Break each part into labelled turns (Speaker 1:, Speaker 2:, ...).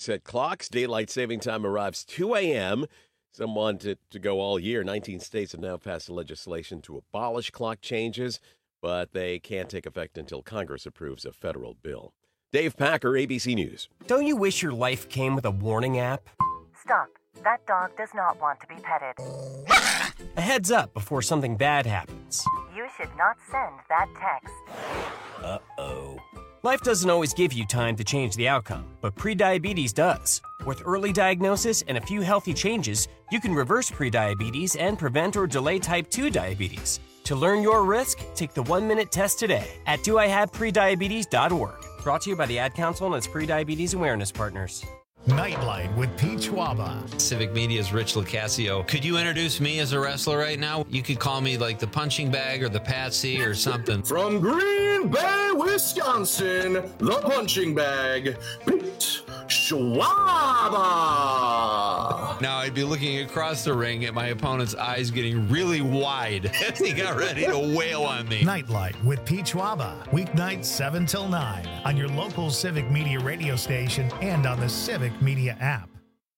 Speaker 1: reset clocks. Daylight saving time arrives 2 a.m. Some want it to go all year. 19 states have now passed legislation to abolish clock changes, but they can't take effect until Congress approves a federal bill. Dave Packer, ABC News.
Speaker 2: Don't you wish your life came with a warning app?
Speaker 3: Stop. That dog does not want to be petted.
Speaker 2: A heads up before something bad happens.
Speaker 3: You should not send that text.
Speaker 2: Uh-oh. Life doesn't always give you time to change the outcome, but prediabetes does. With early diagnosis and a few healthy changes, you can reverse prediabetes and prevent or delay type 2 diabetes. To learn your risk, take the 1-minute test today at doihaveprediabetes.org. Brought to you by the Ad Council and its prediabetes awareness partners.
Speaker 4: Nightlight with Pete Schwaba.
Speaker 5: Civic Media's Rich Lucasio. Could you introduce me as a wrestler right now? You could call me like the punching bag or the Patsy or something.
Speaker 6: From Green Bay, Wisconsin, the punching bag, Pete Schwaba.
Speaker 5: Now I'd be looking across the ring at my opponent's eyes getting really wide as he got ready to wail on me.
Speaker 4: Nightlight with Pete Schwaba. Weeknights 7 till 9 on your local Civic Media radio station and on the Civic Media app.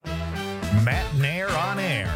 Speaker 4: Matt Nair on air.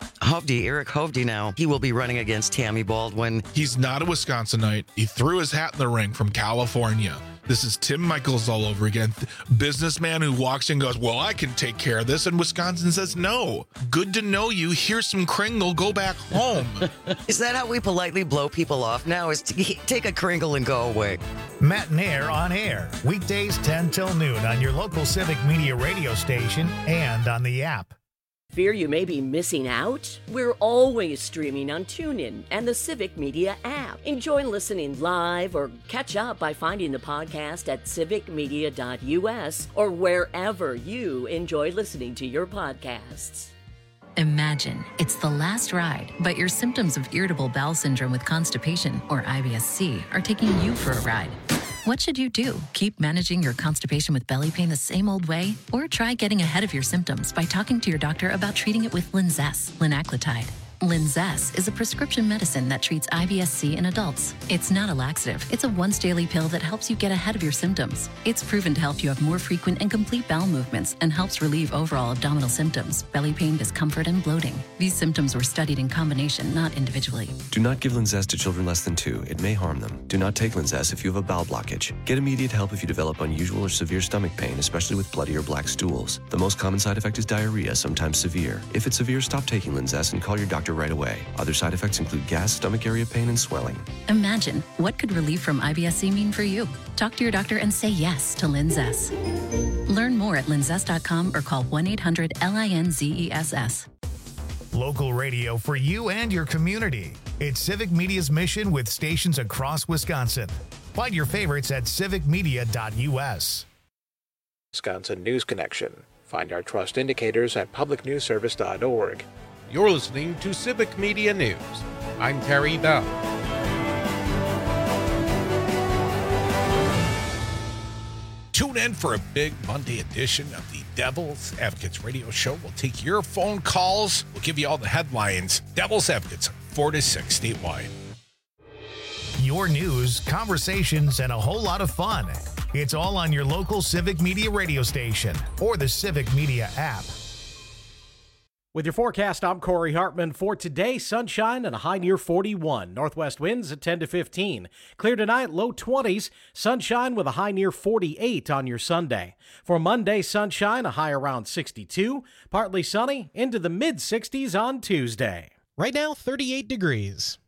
Speaker 7: Eric Hovde now. He will be running against Tammy Baldwin.
Speaker 8: He's not a Wisconsinite. He threw his hat in the ring from California. This is Tim Michaels all over again. Businessman who walks in and goes, well, I can take care of this. And Wisconsin says, no. Good to know you. Here's some Kringle. Go back home.
Speaker 7: Is that how we politely blow people off now? Is to take a Kringle and go away?
Speaker 4: Matt Nair on air. Weekdays 10 till noon on your local Civic Media radio station and on the app.
Speaker 9: Fear you may be missing out? We're always streaming on TuneIn and the Civic Media app. Enjoy listening live or catch up by finding the podcast at civicmedia.us or wherever you enjoy listening to your podcasts.
Speaker 10: Imagine it's the last ride, but your symptoms of irritable bowel syndrome with constipation, or IBS-C, are taking you for a ride. What should you do? Keep managing your constipation with belly pain the same old way? Or try getting ahead of your symptoms by talking to your doctor about treating it with Linzess, linaclotide. Linzess is a prescription medicine that treats IBS-C in adults. It's not a laxative. It's a once-daily pill that helps you get ahead of your symptoms. It's proven to help you have more frequent and complete bowel movements and helps relieve overall abdominal symptoms, belly pain, discomfort, and bloating. These symptoms were studied in combination, not individually.
Speaker 11: Do not give Linzess to children less than 2. It may harm them. Do not take Linzess if you have a bowel blockage. Get immediate help if you develop unusual or severe stomach pain, especially with bloody or black stools. The most common side effect is diarrhea, sometimes severe. If it's severe, stop taking Linzess and call your doctor right away. Other side effects include gas, stomach area pain, and swelling.
Speaker 10: Imagine, what could relief from IBS-C mean for you? Talk to your doctor and say yes to Linzess. Learn more at linzess.com or call 1-800-LINZESS.
Speaker 4: Local radio for you and your community. It's Civic Media's mission with stations across Wisconsin. Find your favorites at civicmedia.us.
Speaker 12: Wisconsin News Connection. Find our trust indicators at publicnewsservice.org.
Speaker 13: You're listening to Civic Media News. I'm Terry Bell. Tune in for a big Monday edition of the Devil's Advocates radio show. We'll take your phone calls. We'll give you all the headlines. Devil's Advocates, 4 to 6 statewide.
Speaker 4: Your news, conversations, and a whole lot of fun. It's all on your local Civic Media radio station or the Civic Media app.
Speaker 14: With your forecast, I'm Corey Hartman. For today, sunshine and a high near 41. Northwest winds at 10 to 15. Clear tonight, low 20s. Sunshine with a high near 48 on your Sunday. For Monday, sunshine, a high around 62. Partly sunny, into the mid-60s on Tuesday.
Speaker 15: Right now, 38 degrees.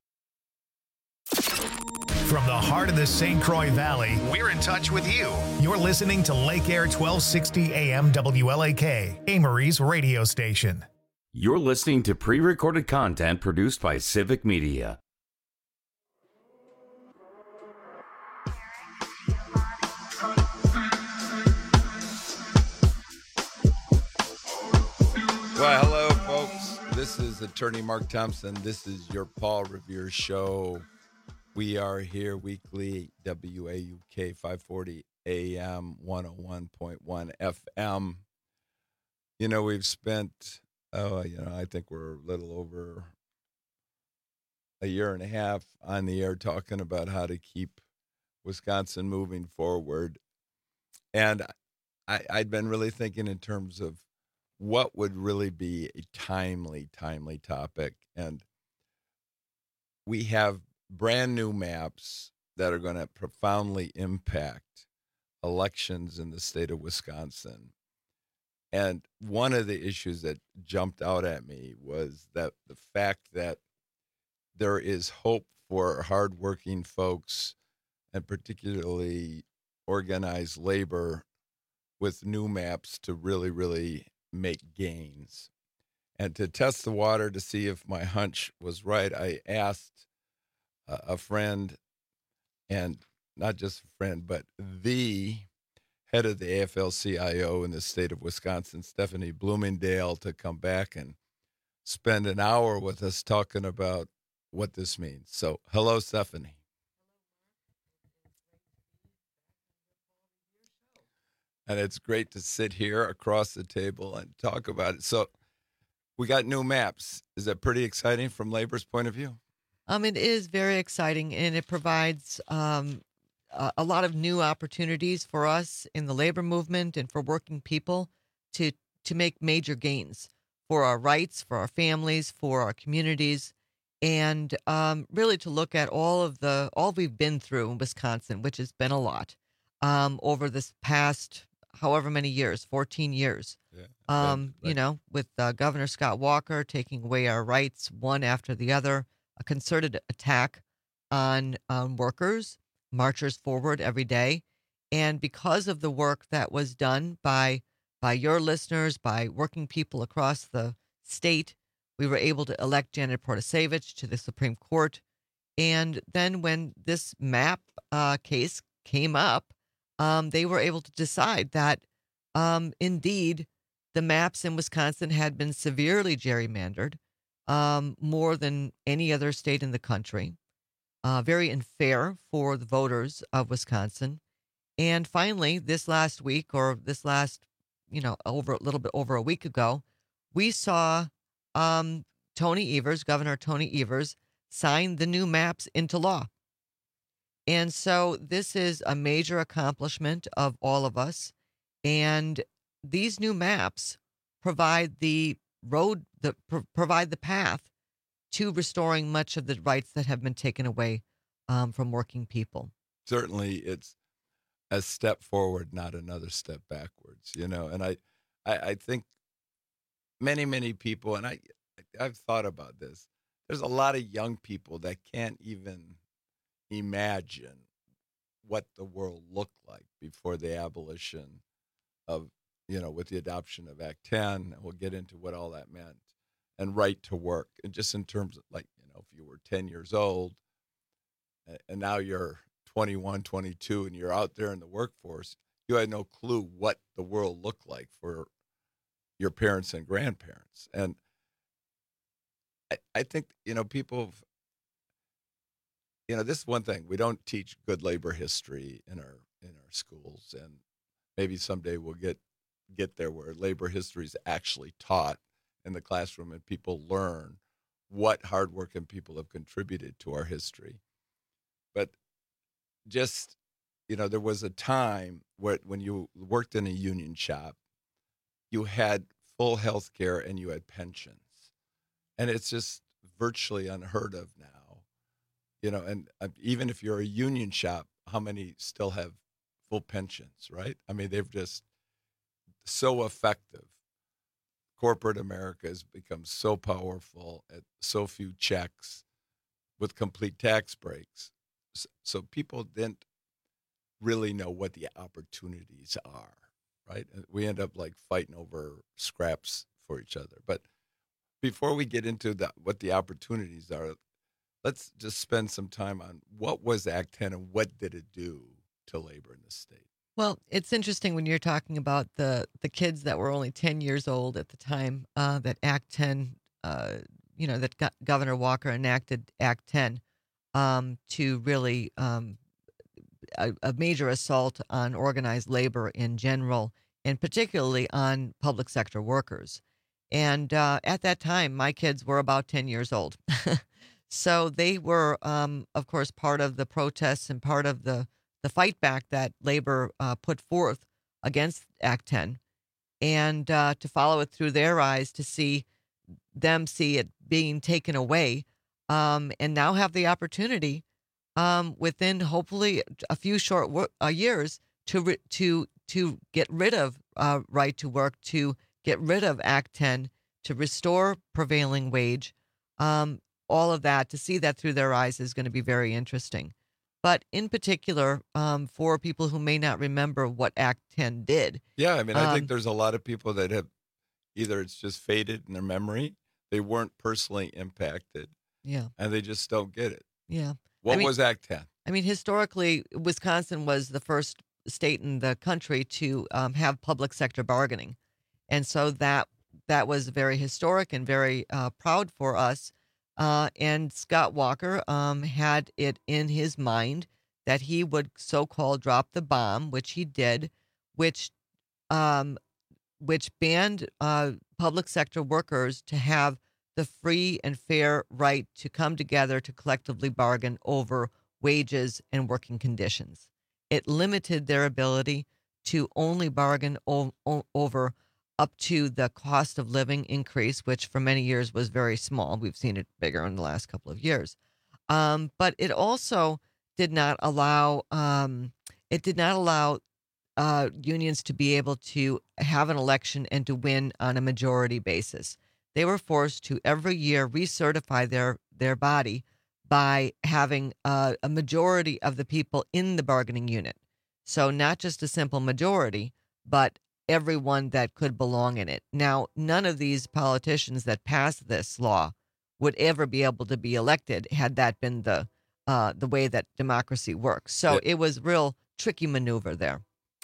Speaker 4: From the heart of the St. Croix Valley, we're in touch with you. You're listening to Lake Air 1260 AM WLAK, Amory's radio station.
Speaker 16: You're listening to pre-recorded content produced by Civic Media.
Speaker 17: Well, hello, folks. This is Attorney Mark Thompson. This is your Paul Revere Show. We are here weekly, WAUK 540 AM, 101.1 FM. You know, we've spent... I think we're a little over a year and a half on the air talking about how to keep Wisconsin moving forward. And I'd been really thinking in terms of what would really be a timely topic. And we have brand new maps that are going to profoundly impact elections in the state of Wisconsin. And one of the issues that jumped out at me was that the fact that there is hope for hardworking folks, and particularly organized labor, with new maps to really, really make gains. And to test the water to see if my hunch was right, I asked a friend, and not just a friend, but the head of the AFL-CIO in the state of Wisconsin, Stephanie Bloomingdale, to come back and spend an hour with us talking about what this means. So, hello, Stephanie. And it's great to sit here across the table and talk about it. So we got new maps. Is that pretty exciting from labor's point of view?
Speaker 18: It is very exciting, and it provides a lot of new opportunities for us in the labor movement and for working people to make major gains for our rights, for our families, for our communities, and really to look at all we've been through in Wisconsin, which has been a lot over this past however many years, 14 years. Yeah, right. With Governor Scott Walker taking away our rights one after the other, a concerted attack on workers, marchers forward every day. And because of the work that was done by your listeners, by working people across the state, we were able to elect Janet Protasevich to the Supreme Court. And then when this map case came up, they were able to decide that indeed the maps in Wisconsin had been severely gerrymandered, more than any other state in the country, very unfair for the voters of Wisconsin. And finally, this last week, or this last, over a little bit over a week ago, we saw Tony Evers, Governor Tony Evers, sign the new maps into law. And so this is a major accomplishment of all of us. And these new maps provide the road, provide the path to restoring much of the rights that have been taken away from working people.
Speaker 17: Certainly, it's a step forward, not another step backwards, And I think many people, and I've thought about this, there's a lot of young people that can't even imagine what the world looked like before the abolition of, with the adoption of Act 10, and we'll get into what all that meant, and right to work. And just in terms of if you were 10 years old and now you're 21, 22, and you're out there in the workforce, you had no clue what the world looked like for your parents and grandparents. And I think, people, this is one thing. We don't teach good labor history in our schools, and maybe someday we'll get there where labor history is actually taught in the classroom and people learn what hardworking people have contributed to our history. But just, there was a time when you worked in a union shop, you had full health care and you had pensions. And it's just virtually unheard of now, and even if you're a union shop, how many still have full pensions, right? I mean, they've just so effective. Corporate America has become so powerful at so few checks with complete tax breaks. So people didn't really know what the opportunities are, right? And we end up fighting over scraps for each other. But before we get into what the opportunities are, let's just spend some time on what was Act 10 and what did it do to labor in the state.
Speaker 18: Well, it's interesting when you're talking about the kids that were only 10 years old at the time that Act 10, that Governor Walker enacted Act 10 to really a major assault on organized labor in general, and particularly on public sector workers. And at that time, my kids were about 10 years old. So they were, of course, part of the protests and part of the fight back that labor put forth against Act 10 and to follow it through their eyes to see it being taken away, and now have the opportunity within hopefully a few short years to get rid of right to work, to get rid of Act 10, to restore prevailing wage. All of that, to see that through their eyes is going to be very interesting. But in particular, for people who may not remember what Act 10 did.
Speaker 17: Yeah, I mean, I think there's a lot of people that have either it's just faded in their memory, they weren't personally impacted.
Speaker 18: Yeah.
Speaker 17: And they just don't get it.
Speaker 18: Yeah.
Speaker 17: What was Act 10?
Speaker 18: I mean, historically, Wisconsin was the first state in the country to have public sector bargaining. And so that was very historic and very proud for us. And Scott Walker had it in his mind that he would so-called drop the bomb, which he did, which banned public sector workers to have the free and fair right to come together to collectively bargain over wages and working conditions. It limited their ability to only bargain over up to the cost of living increase, which for many years was very small. We've seen it bigger in the last couple of years. But it also did not allow unions to be able to have an election and to win on a majority basis. They were forced to every year recertify their body by having a majority of the people in the bargaining unit. So not just a simple majority, but everyone that could belong in it. Now, none of these politicians that passed this law would ever be able to be elected had that been the way that democracy works. So it was real tricky maneuver there.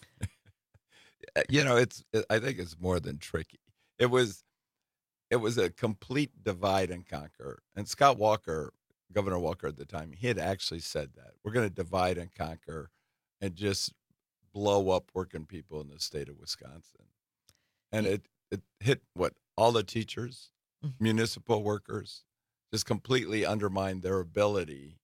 Speaker 17: You know, I think it's more than tricky. It was a complete divide and conquer. And Scott Walker, Governor Walker at the time, he had actually said that we're going to divide and conquer and just blow up working people in the state of Wisconsin. And it hit all the teachers, municipal workers, just completely undermined their ability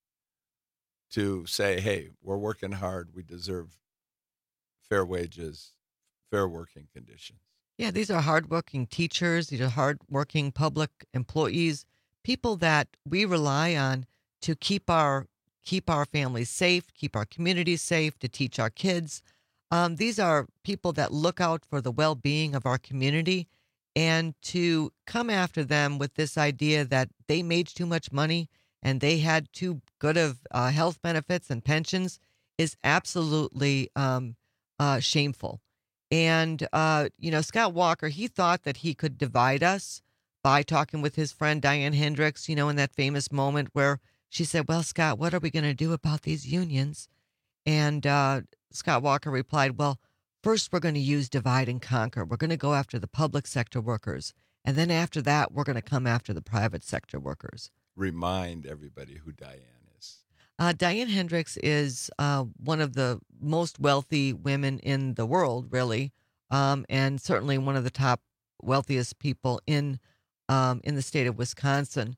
Speaker 17: to say, hey, we're working hard. We deserve fair wages, fair working conditions.
Speaker 18: Yeah, these are hardworking teachers. These are hardworking public employees, people that we rely on to keep our families safe, keep our communities safe, to teach our kids. These are people that look out for the well-being of our community, and to come after them with this idea that they made too much money and they had too good of health benefits and pensions is absolutely shameful. And, Scott Walker, he thought that he could divide us by talking with his friend Diane Hendricks, in that famous moment where she said, well, Scott, what are we going to do about these unions? And Scott Walker replied, well, first we're going to use divide and conquer. We're going to go after the public sector workers. And then after that, we're going to come after the private sector workers.
Speaker 17: Remind everybody who Diane is.
Speaker 18: Diane Hendricks is one of the most wealthy women in the world, really, and certainly one of the top wealthiest people in the state of Wisconsin.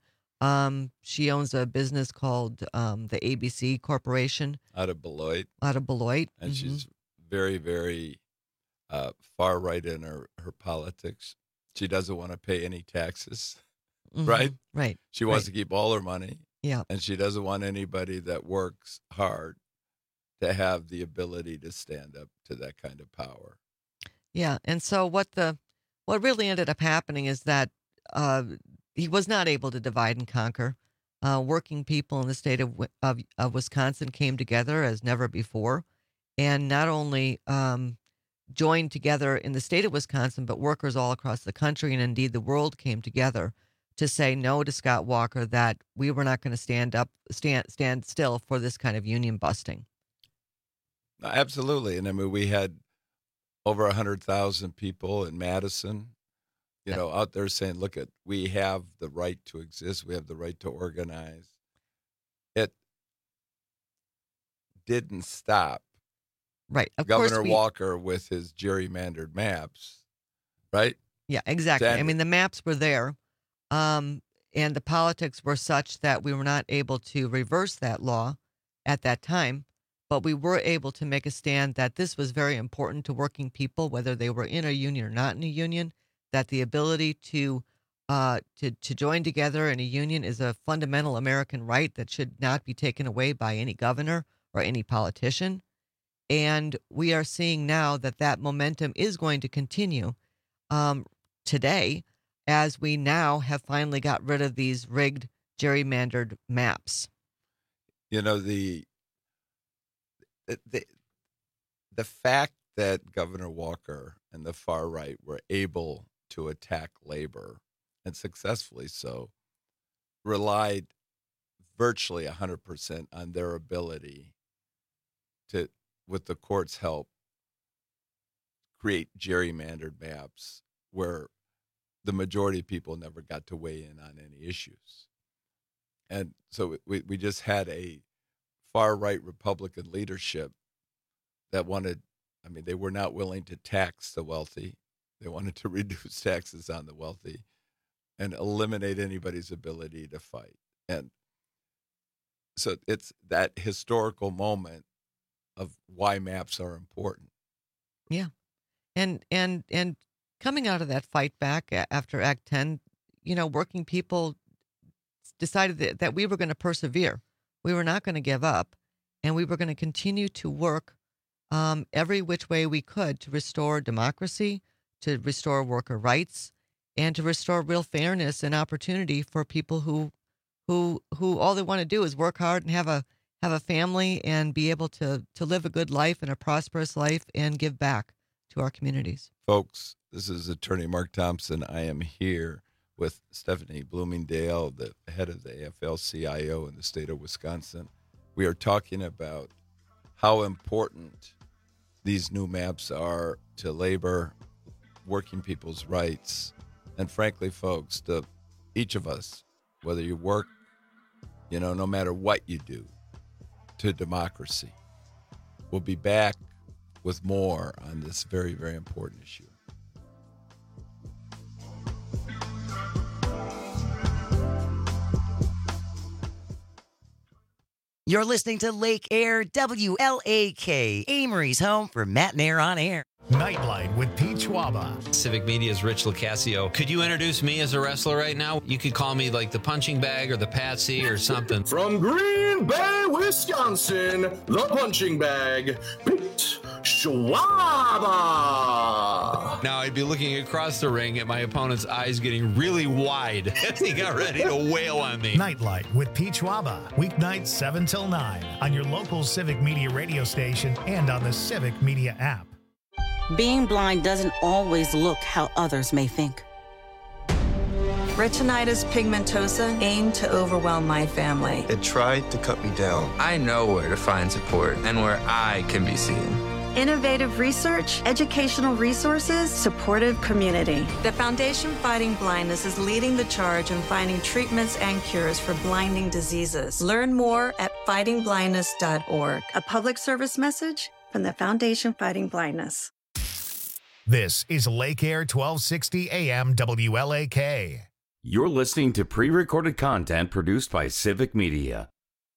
Speaker 18: She owns a business called the ABC Corporation.
Speaker 17: Out of Beloit.
Speaker 18: And
Speaker 17: she's very, very far right in her politics. She doesn't want to pay any taxes, right?
Speaker 18: Right.
Speaker 17: She wants to keep all her money.
Speaker 18: Yeah.
Speaker 17: And she doesn't want anybody that works hard to have the ability to stand up to that kind of power.
Speaker 18: Yeah. And so what really ended up happening is that he was not able to divide and conquer. Working people in the state of Wisconsin came together as never before, and not only joined together in the state of Wisconsin, but workers all across the country and indeed the world came together to say no to Scott Walker, that we were not going to stand still for this kind of union busting.
Speaker 17: Absolutely. And I mean, we had over 100,000 people in Madison, out there saying, look, we have the right to exist. We have the right to organize. It didn't stop.
Speaker 18: Right. Of
Speaker 17: Governor
Speaker 18: course
Speaker 17: Walker with his gerrymandered maps, right?
Speaker 18: Yeah, exactly. I mean, the maps were there. And the politics were such that we were not able to reverse that law at that time. but we were able to make a stand that this was very important to working people, whether they were in a union or not in a union, that the ability to join together in a union is a fundamental American right that should not be taken away by any governor or any politician. And we are seeing now that that momentum is going to continue today, as we now have finally got rid of these rigged, gerrymandered maps.
Speaker 17: You know, the fact that Governor Walker and the far right were able to attack labor, and successfully so, relied virtually 100% on their ability to, with the court's help, create gerrymandered maps where the majority of people never got to weigh in on any issues. And so we just had a far-right Republican leadership that wanted, I mean, they were not willing to tax the wealthy. They wanted to reduce taxes on the wealthy and eliminate anybody's ability to fight. And so it's that historical moment of why maps are important.
Speaker 18: Yeah. And coming out of that fight back after Act 10, you know, working people decided that we were going to persevere. We were not going to give up, and we were going to continue to work every which way we could to restore democracy, to restore worker rights, and to restore real fairness and opportunity for people who all they want to do is work hard and have a family and be able to live a good life and a prosperous life and give back to our communities.
Speaker 17: Folks, this is Attorney Mark Thompson. I am here with Stephanie Bloomingdale, the head of the AFL-CIO in the state of Wisconsin. We are talking about how important these new maps are to labor, working people's rights, and frankly, folks, to each of us, whether you work, you know, no matter what you do, to democracy. We'll be back with more on this very, very important issue.
Speaker 7: You're listening to Lake Air WLAK, Amory's home for Matt and Air on Air.
Speaker 4: Nightlight with Pete Schwaba.
Speaker 5: Civic Media's Rich Lucasio. Could you introduce me as a wrestler right now? You could call me like the punching bag or the patsy or something.
Speaker 6: From Green Bay, Wisconsin, the punching bag, Pete Schwaba.
Speaker 5: Now I'd be looking across the ring at my opponent's eyes getting really wide as he got ready to wail on me.
Speaker 4: Nightlight with Pete Schwaba. Weeknights 7 till 9 on your local Civic Media radio station and on the Civic Media app.
Speaker 19: Being blind doesn't always look how others may think.
Speaker 20: Retinitis pigmentosa aimed to overwhelm my family.
Speaker 21: It tried to cut me down. I know where to find support and where I can be seen.
Speaker 22: Innovative research, educational resources, supportive community.
Speaker 20: The Foundation Fighting Blindness is leading the charge in finding treatments and cures for blinding diseases. Learn more at fightingblindness.org.
Speaker 22: A public service message from the Foundation Fighting Blindness.
Speaker 4: This is Lake Air 1260 AM WLAK.
Speaker 16: You're listening to pre-recorded content produced by Civic Media.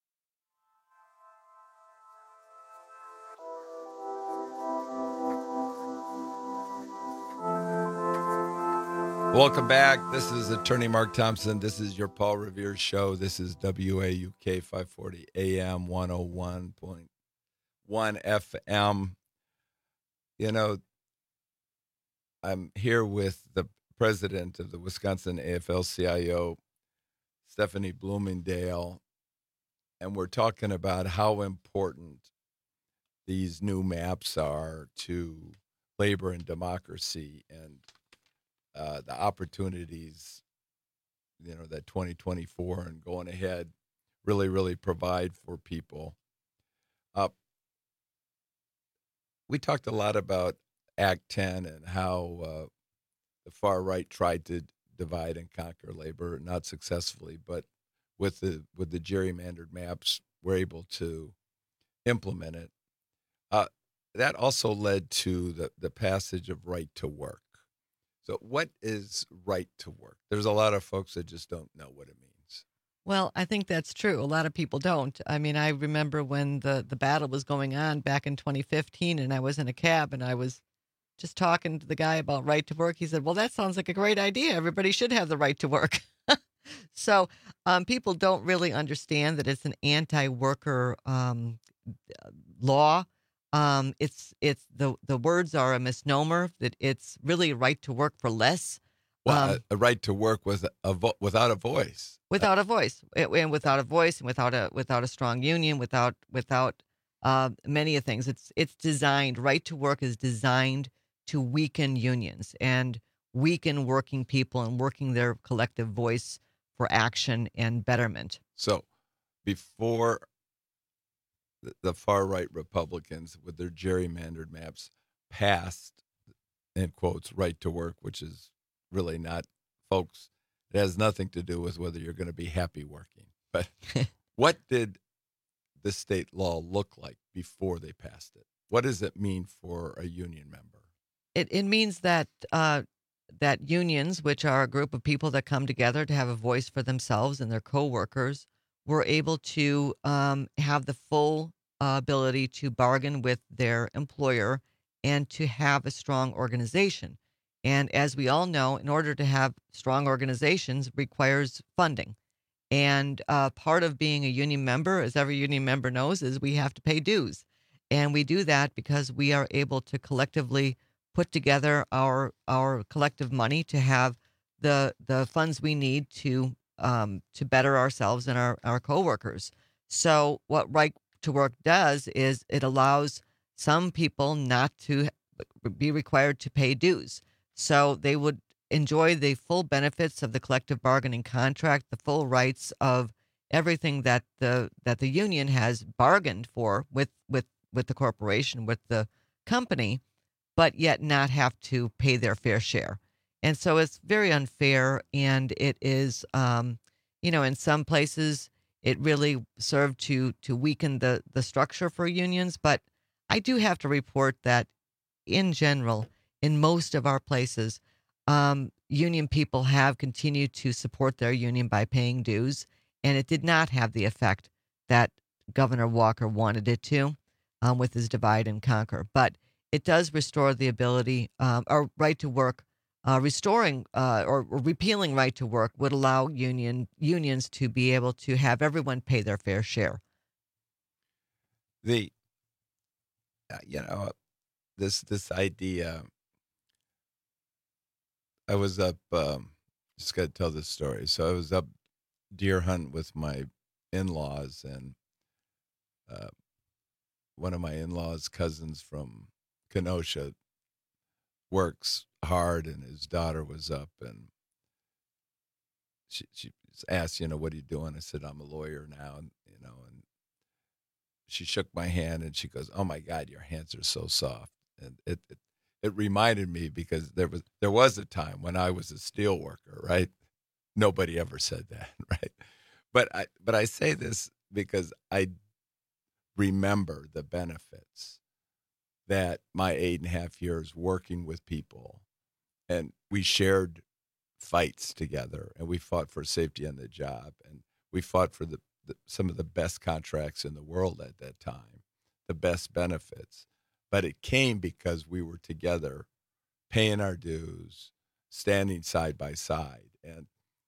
Speaker 17: Welcome back. This is Attorney Mark Thompson. This is your Paul Revere Show. This is WAUK 540 AM 101.1 FM. You know, I'm here with the president of the Wisconsin AFL-CIO, Stephanie Bloomingdale, and we're talking about how important these new maps are to labor and democracy and the opportunities, you know, that 2024 and going ahead really provide for people. We talked a lot about Act 10 and how the far right tried to divide and conquer labor, not successfully, but with the gerrymandered maps, we're able to implement it. That also led to the passage of right to work. So what is right to work? There's a lot of folks that just don't know what it means.
Speaker 18: Well, I think that's true. A lot of people don't. I mean, I remember when the battle was going on back in 2015, and I was in a cab, and I was just talking to the guy about right to work. He said, well, that sounds like a great idea. Everybody should have the right to work. So people don't really understand that it's an anti-worker law. It's the words are a misnomer, that it's really right to work for less.
Speaker 17: Well, a right to work without a voice.
Speaker 18: Without a voice, and without a voice, and without a strong union, without many of things. It's designed. Right to work is designed to weaken unions and weaken working people and working their collective voice for action and betterment.
Speaker 17: So, before the far right Republicans with their gerrymandered maps passed, in quotes, right to work, which is really not, folks. It has nothing to do with whether you're going to be happy working. But what did the state law look like before they passed it? What does it mean for a union member?
Speaker 18: It means that that unions, which are a group of people that come together to have a voice for themselves and their coworkers, were able to have the full ability to bargain with their employer and to have a strong organization. And as we all know, in order to have strong organizations requires funding. And part of being a union member, as every union member knows, is we have to pay dues. And we do that because we are able to collectively put together our collective money to have the funds we need to better ourselves and our coworkers. So what Right to Work does is it allows some people not to be required to pay dues. So they would enjoy the full benefits of the collective bargaining contract, the full rights of everything that the union has bargained for with the corporation, with the company, but yet not have to pay their fair share. And so it's very unfair, and it is, in some places it really served to weaken the structure for unions. But I do have to report that in general, in most of our places, union people have continued to support their union by paying dues, and it did not have the effect that Governor Walker wanted it to with his divide and conquer. But it does restore the ability, or right to work, restoring or repealing right to work would allow unions to be able to have everyone pay their fair share.
Speaker 17: This idea. I was up, just got to tell this story. So I was up deer hunt with my in-laws, and one of my in-laws' cousins from Kenosha works hard, and his daughter was up, and she asked, what are you doing? I said, I'm a lawyer now, and she shook my hand, and she goes, oh my God, your hands are so soft. And it reminded me, because there was a time when I was a steel worker, right? Nobody ever said that, right? But I say this because I remember the benefits that my 8.5 years working with people, and we shared fights together, and we fought for safety on the job, and we fought for some of the best contracts in the world at that time, the best benefits. But it came because we were together, paying our dues, standing side by side. And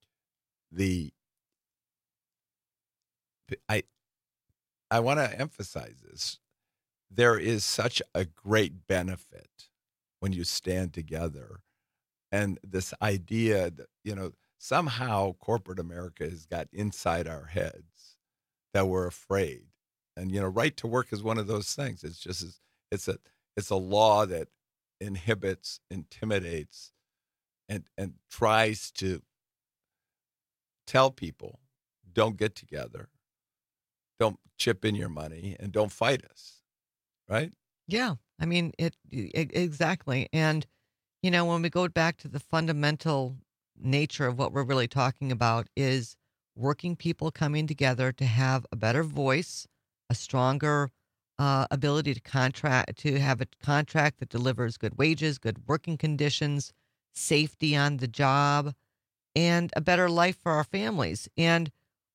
Speaker 17: I want to emphasize this. There is such a great benefit when you stand together. And this idea that, somehow corporate America has got inside our heads that we're afraid. And, right to work is one of those things. It's just it's a law that inhibits, intimidates, and tries to tell people, don't get together, don't chip in your money, and don't fight us, right?
Speaker 18: Yeah, I mean it exactly. And when we go back to the fundamental nature of what we're really talking about is working people coming together to have a better voice, a stronger ability to have a contract that delivers good wages, good working conditions, safety on the job, and a better life for our families. And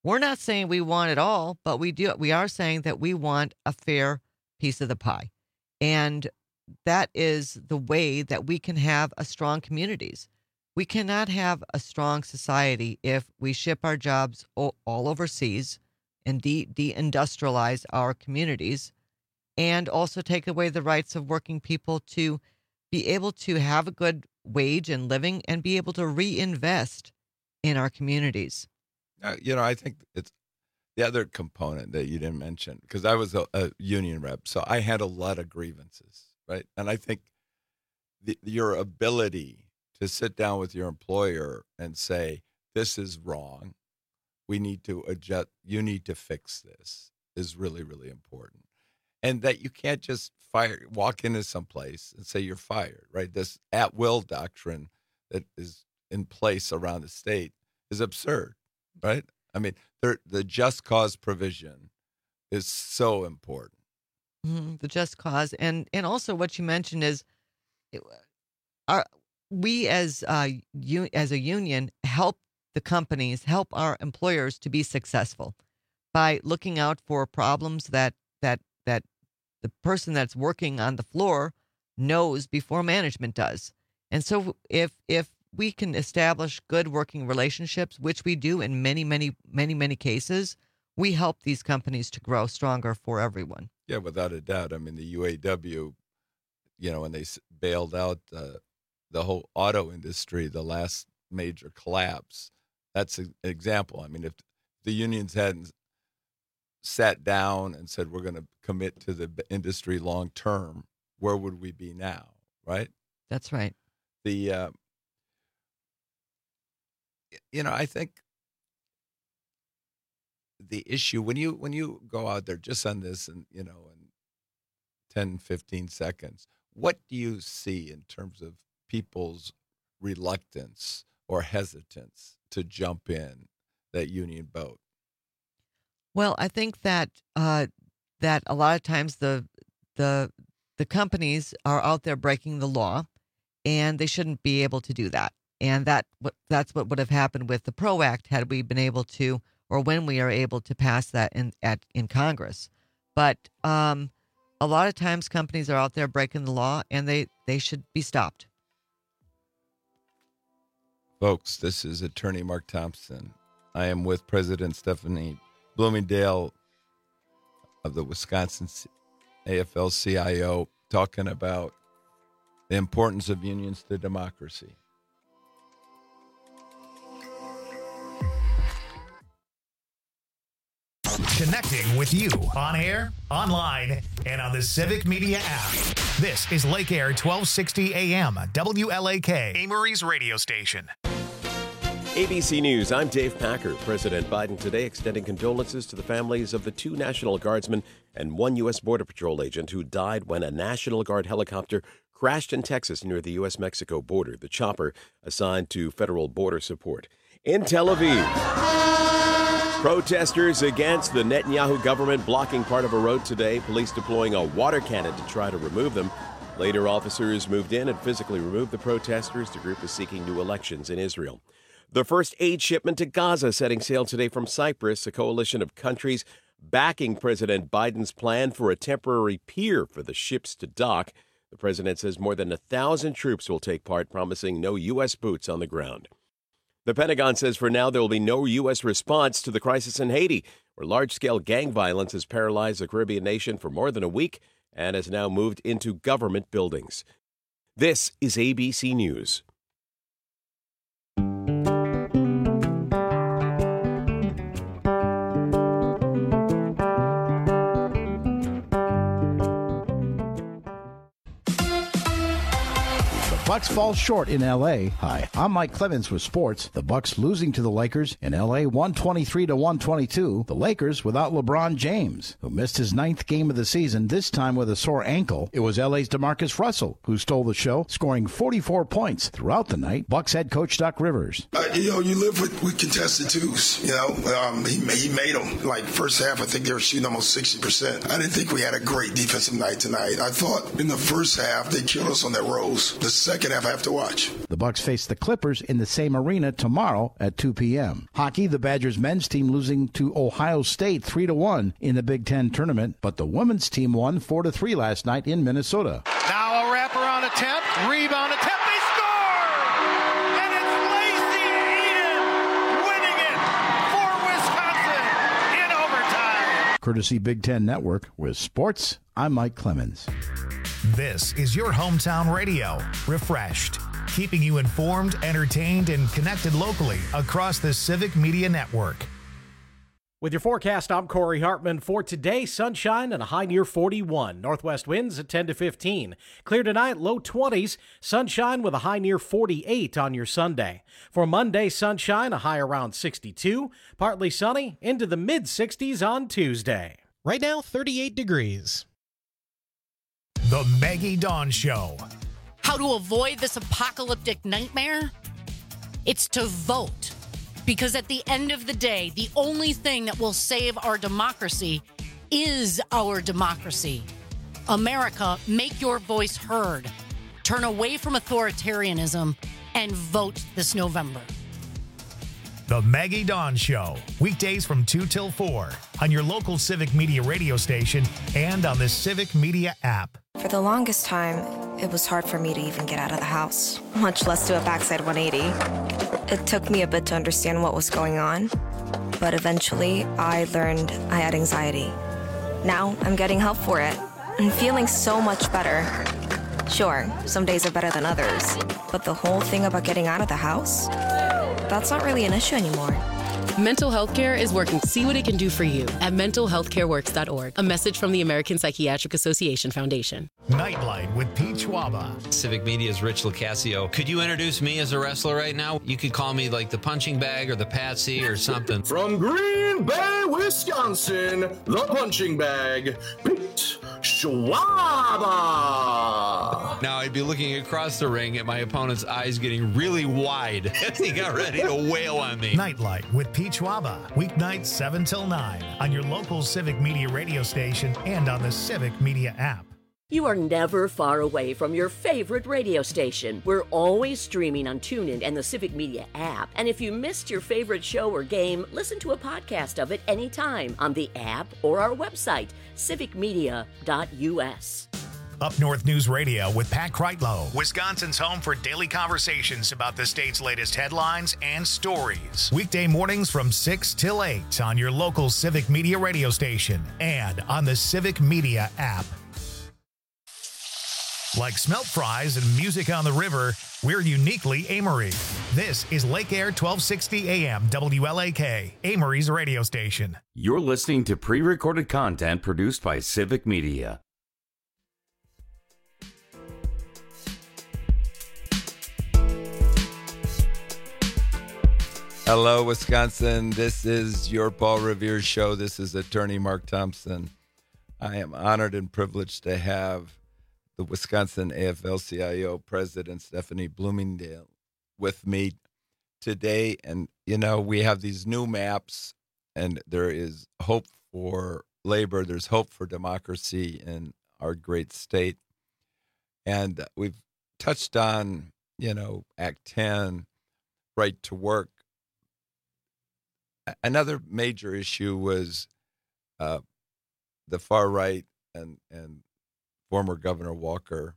Speaker 18: We're not saying we want it all, but we are saying that we want a fair piece of the pie. And that is the way that we can have a strong communities. We cannot have a strong society if we ship our jobs all overseas and deindustrialize our communities, and also take away the rights of working people to be able to have a good wage and living and be able to reinvest in our communities.
Speaker 17: I think it's the other component that you didn't mention, because I was a union rep, so I had a lot of grievances, right? And I think your ability to sit down with your employer and say, this is wrong, we need to adjust, you need to fix this, is really, really important. And that you can't just walk into someplace and say you're fired, right? This at-will doctrine that is in place around the state is absurd, right? I mean, the just cause provision is so important.
Speaker 18: The just cause. And also what you mentioned is we as a union help the companies, help our employers to be successful by looking out for problems that the person that's working on the floor knows before management does. And so if we can establish good working relationships, which we do in many cases, we help these companies to grow stronger for everyone.
Speaker 17: Yeah, without a doubt. I mean, the UAW, when they bailed out the whole auto industry, the last major collapse, that's an example. I mean, if the unions hadn't sat down and said, we're going to commit to the industry long term, where would we be now, right?
Speaker 18: That's right.
Speaker 17: I think the issue when you go out there just on this and in 10, 15 seconds, what do you see in terms of people's reluctance or hesitance to jump in that union boat?
Speaker 18: Well, I think that that a lot of times the companies are out there breaking the law, and they shouldn't be able to do that. And that's what would have happened with the PRO Act had we been able to, or when we are able to pass that in Congress. But a lot of times companies are out there breaking the law, and they should be stopped.
Speaker 17: Folks, this is Attorney Mark Thompson. I am with President Stephanie Bloomingdale of the Wisconsin AFL-CIO, talking about the importance of unions to democracy.
Speaker 4: Connecting with you on air, online, and on the Civic Media app. This is Lake Air 1260 AM, WLAK, Amory's radio station.
Speaker 1: ABC News, I'm Dave Packer. President Biden today extending condolences to the families of the 2 National Guardsmen and 1 U.S. Border Patrol agent who died when a National Guard helicopter crashed in Texas near the U.S.-Mexico border, the chopper assigned to federal border support. In Tel Aviv, protesters against the Netanyahu government blocking part of a road today, police deploying a water cannon to try to remove them. Later, officers moved in and physically removed the protesters. The group is seeking new elections in Israel. The first aid shipment to Gaza setting sail today from Cyprus, a coalition of countries backing President Biden's plan for a temporary pier for the ships to dock. The president says more than 1,000 troops will take part, promising no U.S. boots on the ground. The Pentagon says for now there will be no U.S. response to the crisis in Haiti, where large-scale gang violence has paralyzed the Caribbean nation for more than a week and has now moved into government buildings. This is ABC News.
Speaker 3: Bucks fall short in L.A. Hi, I'm Mike Clemens with sports. The Bucks losing to the Lakers in L.A. 123-122. The Lakers without LeBron James, who missed his 9th game of the season, this time with a sore ankle. It was L.A.'s DeMarcus Russell who stole the show, scoring 44 points throughout the night. Bucks head coach Doc Rivers.
Speaker 23: You live with contested twos. He made them. Like first half, I think they were shooting almost 60%. I didn't think we had a great defensive night tonight. I thought in the first half they killed us on that Rose. The second second half I have to watch.
Speaker 3: The Bucks face the Clippers in the same arena tomorrow at 2 p.m. Hockey, the Badgers men's team losing to Ohio State 3-1 in the Big Ten tournament, but the women's team won 4-3 last night in Minnesota.
Speaker 2: Now a wraparound attempt, rebound attempt, they score! And it's Lacey Eden winning it for Wisconsin in overtime.
Speaker 3: Courtesy Big Ten Network. With sports, I'm Mike Clemens.
Speaker 4: This is your hometown radio, refreshed, keeping you informed, entertained, and connected locally across the Civic Media Network.
Speaker 14: With your forecast, I'm Corey Hartman. For today, sunshine and a high near 41. Northwest winds at 10 to 15. Clear tonight, low 20s. Sunshine with a high near 48 on your Sunday. For Monday, sunshine, a high around 62. Partly sunny, into the mid-60s on Tuesday.
Speaker 15: Right now, 38 degrees.
Speaker 4: The Maggie Dawn Show.
Speaker 8: How to avoid this apocalyptic nightmare? It's to vote. Because at the end of the day, the only thing that will save our democracy is our democracy. America, make your voice heard. Turn away from authoritarianism and vote this November.
Speaker 4: The Maggie Dawn Show. Weekdays from 2 till 4 on your local Civic Media radio station and on the Civic Media app.
Speaker 9: For the longest time, it was hard for me to even get out of the house, much less do a backside 180. It took me a bit to understand what was going on, but eventually I learned I had anxiety. Now I'm getting help for it and feeling so much better. Sure, some days are better than others, but the whole thing about getting out of the house, that's not really an issue anymore.
Speaker 24: Mental health care is working. See what it can do for you at mentalhealthcareworks.org. A message from the American Psychiatric Association Foundation.
Speaker 4: Nightlight with Pete Schwaba.
Speaker 5: Civic Media's Rich Locascio. Could you introduce me as a wrestler right now? You could call me like the punching bag or the patsy or something.
Speaker 6: From Green Bay, Wisconsin, the punching bag, Pete Schwaba.
Speaker 5: Now I'd be looking across the ring at my opponent's eyes getting really wide as he got ready to wail on me.
Speaker 4: Nightlight with Pete Schwaba. Weeknights 7 till 9 on your local Civic Media radio station and on the Civic Media app.
Speaker 25: You are never far away from your favorite radio station. We're always streaming on TuneIn and the Civic Media app. And if you missed your favorite show or game, listen to a podcast of it anytime on the app or our website, civicmedia.us.
Speaker 4: Up North News Radio with Pat Kreitlow, Wisconsin's home for daily conversations about the state's latest headlines and stories. Weekday mornings from 6 till 8 on your local Civic Media radio station and on the Civic Media app. Like smelt fries and music on the river, we're uniquely Amory. This is Lake Air 1260 AM WLAK, Amory's radio station.
Speaker 16: You're listening to pre-recorded content produced by Civic Media.
Speaker 17: Hello, Wisconsin. This is your Paul Revere Show. This is attorney Mark Thompson. I am honored and privileged to have the Wisconsin AFL-CIO President Stephanie Bloomingdale with me today. And, you know, we have these new maps, and there is hope for labor. There's hope for democracy in our great state. And we've touched on, you know, Act 10, right to work. Another major issue was the far right and former Governor Walker.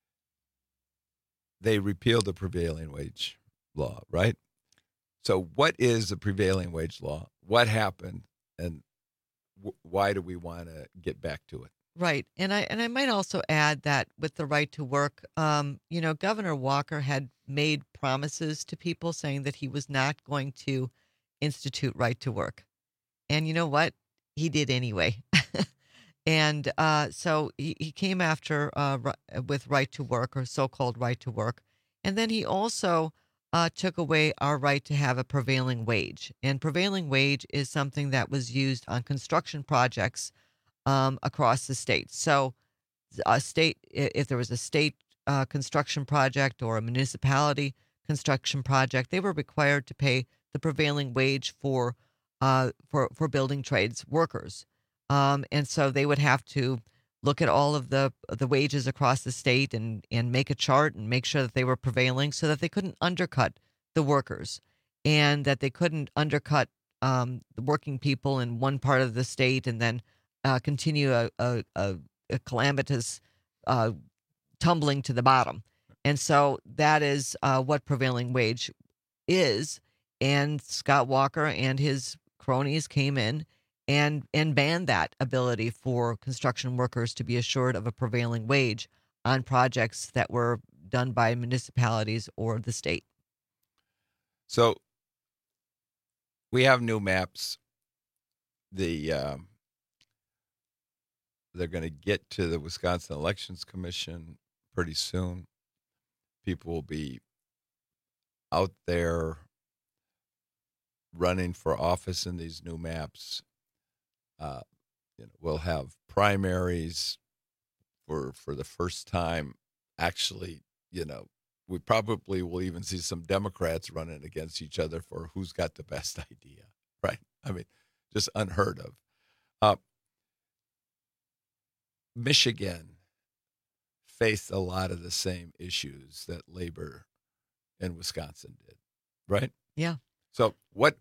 Speaker 17: They repealed the prevailing wage law, right? So what is the prevailing wage law? What happened? And why do we want to get back to it?
Speaker 18: Right. And I might also add that with the right to work, you know, Governor Walker had made promises to people saying that he was not going to institute right to work. And you know what? He did anyway. And so he came after with right to work, or so-called right to work. And then he also took away our right to have a prevailing wage. And prevailing wage is something that was used on construction projects across the state. So a state, if there was a state construction project or a municipality construction project, they were required to pay the prevailing wage for building trades workers. And so they would have to look at all of the wages across the state and make a chart and make sure that they were prevailing so that they couldn't undercut the workers and that they couldn't undercut the working people in one part of the state and then continue a calamitous tumbling to the bottom. And so that is what prevailing wage is. And Scott Walker and his cronies came in and banned that ability for construction workers to be assured of a prevailing wage on projects that were done by municipalities or the state.
Speaker 17: So we have new maps. They're going to get to the Wisconsin Elections Commission pretty soon. People will be out there running for office in these new maps. We'll have primaries for the first time. Actually, we probably will even see some Democrats running against each other for who's got the best idea, right? I mean, just unheard of. Michigan faced a lot of the same issues that labor in Wisconsin did, right?
Speaker 18: Yeah.
Speaker 17: So what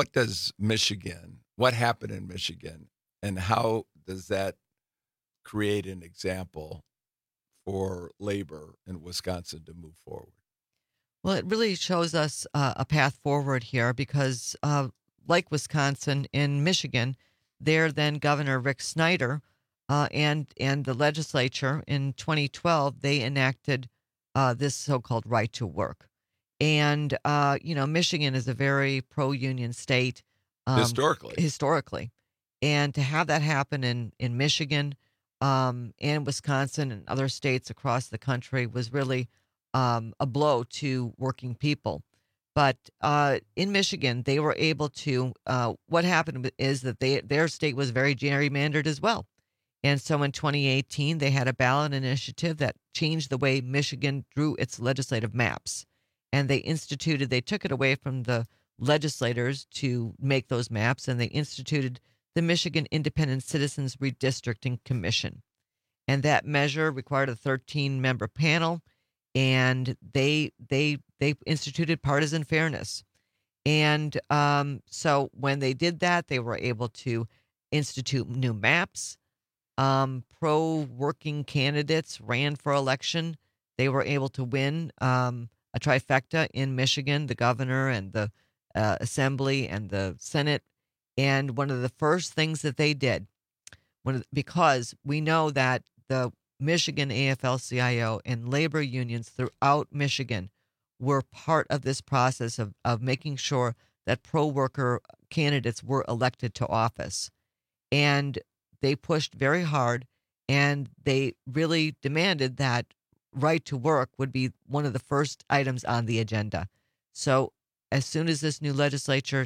Speaker 17: happened in Michigan, and how does that create an example for labor in Wisconsin to move forward?
Speaker 18: Well, it really shows us a path forward here because, like Wisconsin, in Michigan, there then Governor Rick Snyder and the legislature in 2012, they enacted this so-called right to work. And, Michigan is a very pro-union state. Historically. And to have that happen in Michigan and Wisconsin and other states across the country was really a blow to working people. But in Michigan, they were able to, what happened is that their state was very gerrymandered as well. And so in 2018, they had a ballot initiative that changed the way Michigan drew its legislative maps. And they took it away from the legislators to make those maps, and they instituted the Michigan Independent Citizens Redistricting Commission. And that measure required a 13-member panel, and they instituted partisan fairness. And so when they did that, they were able to institute new maps. Pro-working candidates ran for election. They were able to win a trifecta in Michigan, the governor and the assembly and the Senate. And one of the first things that they did, because we know that the Michigan AFL-CIO and labor unions throughout Michigan were part of this process of making sure that pro-worker candidates were elected to office. And they pushed very hard, and they really demanded that right to work would be one of the first items on the agenda. So as soon as this new legislature,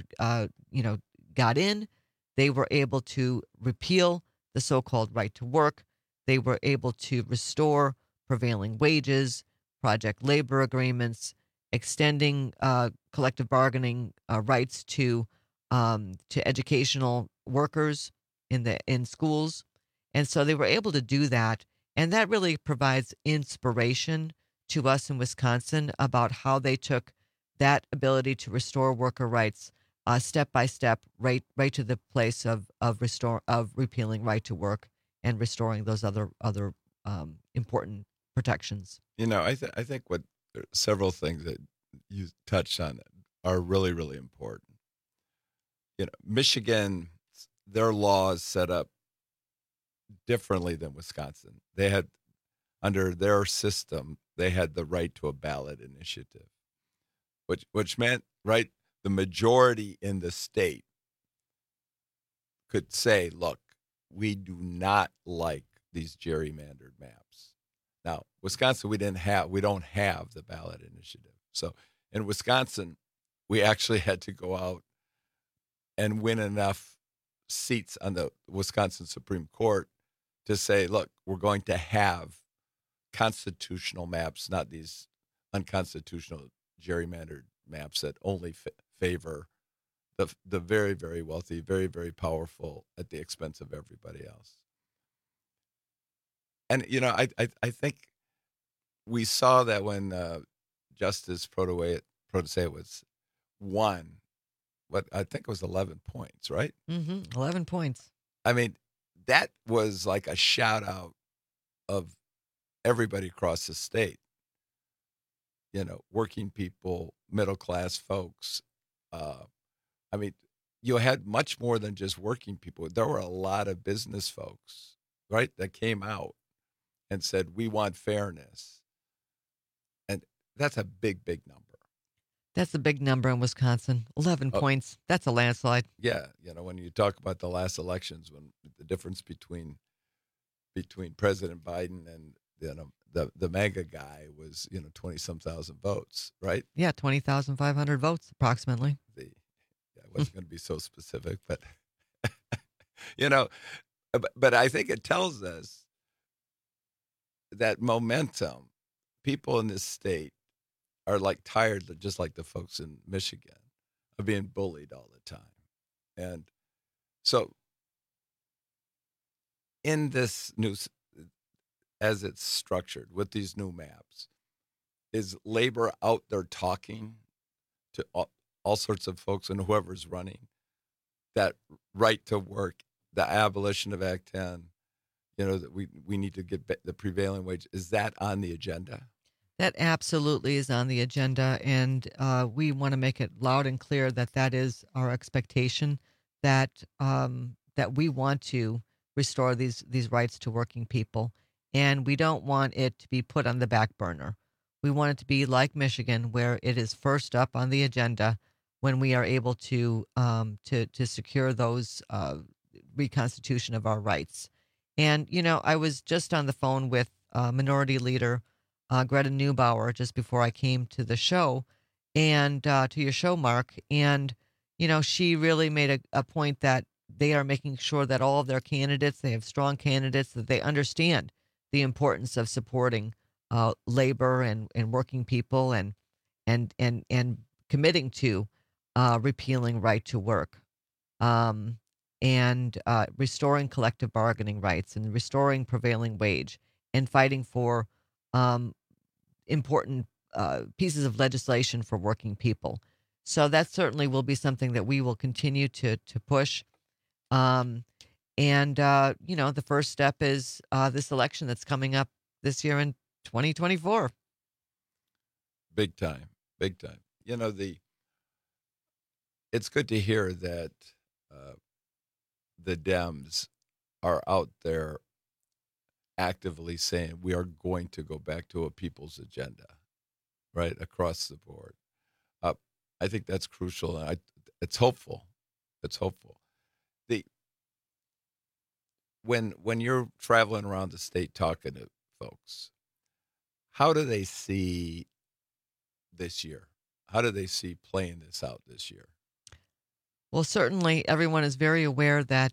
Speaker 18: got in, they were able to repeal the so-called right to work. They were able to restore prevailing wages, project labor agreements, extending collective bargaining rights to educational workers in schools. And so they were able to do that. And that really provides inspiration to us in Wisconsin about how they took that ability to restore worker rights step by step, right to the place of repealing right to work and restoring those other important protections.
Speaker 17: I think several things that you touched on are really, really important. Michigan, their laws set up differently than Wisconsin. They had, under their system, they had the right to a ballot initiative, which meant, right, the majority in the state could say, look, we do not like these gerrymandered maps. Now, Wisconsin, we don't have the ballot initiative. So in Wisconsin, we actually had to go out and win enough seats on the Wisconsin Supreme Court to say, look, we're going to have constitutional maps, not these unconstitutional gerrymandered maps that only favor the very, very wealthy, very, very powerful at the expense of everybody else. And, I think we saw that when Justice Protasewicz won, what I think it was 11 points, right?
Speaker 18: 11 points.
Speaker 17: I mean, that was like a shout out of everybody across the state. Working people, middle class folks. I mean, you had much more than just working people. There were a lot of business folks, right, that came out and said, we want fairness. And that's a big, big number.
Speaker 18: That's a big number in Wisconsin. 11 points. That's a landslide.
Speaker 17: Yeah. When you talk about the last elections, when the difference between President Biden and the MAGA guy was 20-some thousand votes, right?
Speaker 18: Yeah, 20,500 votes approximately.
Speaker 17: I wasn't going to be so specific, but but I think it tells us that momentum. People in this state are tired, just like the folks in Michigan, of being bullied all the time. And so in this new, as it's structured with these new maps, is labor out there talking to all sorts of folks and whoever's running that right to work, the abolition of Act 10, that we need to get the prevailing wage? Is that on the agenda?
Speaker 18: That absolutely is on the agenda, and we want to make it loud and clear that is our expectation, that we want to restore these rights to working people, and we don't want it to be put on the back burner. We want it to be like Michigan, where it is first up on the agenda when we are able to secure those reconstitution of our rights. And I was just on the phone with Minority Leader Greta Neubauer just before I came to the show, and to your show, Mark. And she really made a point that they are making sure that all of their candidates, they have strong candidates, that they understand the importance of supporting labor and working people and committing to repealing right to work, and restoring collective bargaining rights and restoring prevailing wage and fighting for important pieces of legislation for working people. So that certainly will be something that we will continue to push. The first step is this election that's coming up this year in 2024.
Speaker 17: Big time. It's good to hear that the Dems are out there actively saying we are going to go back to a people's agenda, right, across the board. I think that's crucial, and it's hopeful. When you're traveling around the state talking to folks, how do they see this year? How do they see playing this out this year?
Speaker 18: Well, certainly everyone is very aware that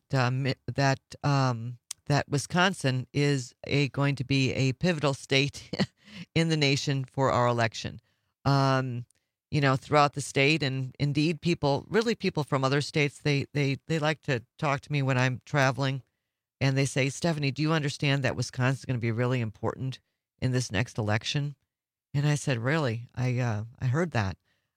Speaker 18: that Wisconsin is going to be a pivotal state in the nation for our election. Throughout the state, and indeed people from other states, they like to talk to me when I'm traveling, and they say, Stephanie, do you understand that Wisconsin is going to be really important in this next election? And I said, really? I heard that.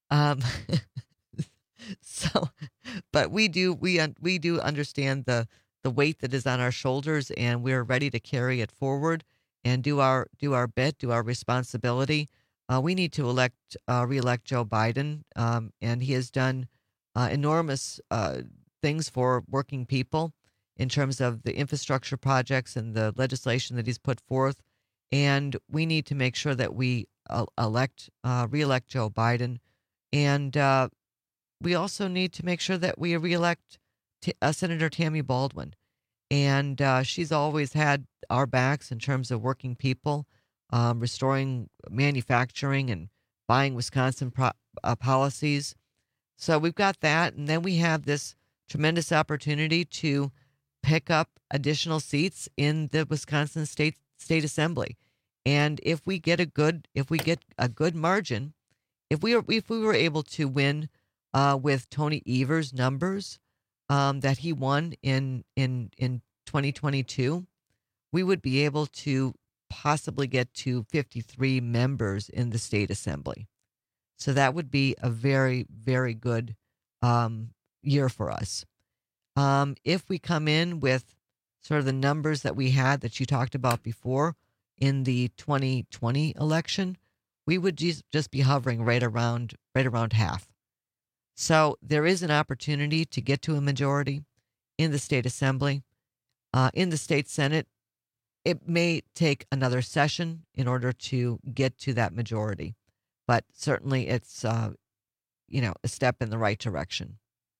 Speaker 18: So, but we do understand the weight that is on our shoulders, and we're ready to carry it forward and do our bit, do our responsibility. We need to reelect Joe Biden, and he has done enormous things for working people in terms of the infrastructure projects and the legislation that he's put forth. And we need to make sure that we reelect Joe Biden, and we also need to make sure that we reelect Senator Tammy Baldwin. And she's always had our backs in terms of working people, restoring manufacturing and buying Wisconsin policies. So we've got that. And then we have this tremendous opportunity to pick up additional seats in the Wisconsin State Assembly. And if we get a good margin, if we were able to win with Tony Evers' numbers that he won in 2022, we would be able to possibly get to 53 members in the state assembly. So that would be a very, very good year for us. If we come in with sort of the numbers that we had that you talked about before in the 2020 election, we would just be hovering right around half. So there is an opportunity to get to a majority in the state assembly. In the state senate, it may take another session in order to get to that majority, but certainly it's a step in the right direction.